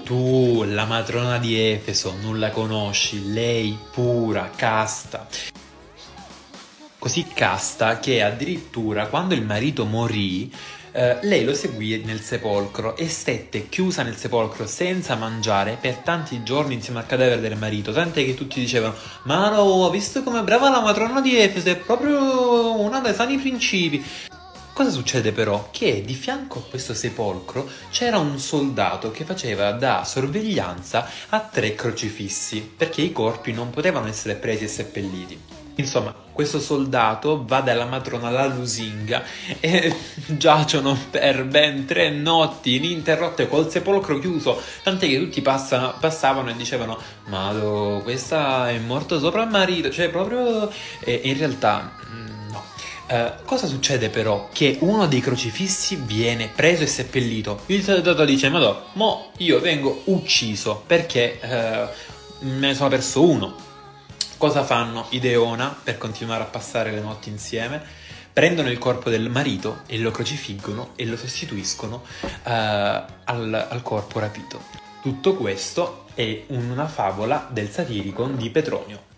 Tu, la matrona di Efeso, non la conosci, lei pura, casta. Così casta che addirittura quando il marito morì, lei lo seguì nel sepolcro e stette chiusa nel sepolcro senza mangiare per tanti giorni insieme al cadavere del marito, tant'è che tutti dicevano: ma no, visto come è brava la matrona di Efeso, è proprio una dei sani principi. Cosa succede però? Che di fianco a questo sepolcro c'era un soldato che faceva da sorveglianza a 3 crocifissi, perché i corpi non potevano essere presi e seppelliti. Insomma, questo soldato va dalla matrona alla lusinga e giacciono per ben 3 notti ininterrotte col sepolcro chiuso, tant'è che tutti passavano e dicevano: Mado, questa è morto sopra il marito, cioè proprio... E in realtà no. Cosa succede però? Che uno dei crocifissi viene preso e seppellito. Il soldato dice: Madò, mo io vengo ucciso perché me ne sono perso uno. Cosa fanno i Deona per continuare a passare le notti insieme? Prendono il corpo del marito e lo crocifiggono e lo sostituiscono al corpo rapito. Tutto questo è una favola del Satiricon di Petronio.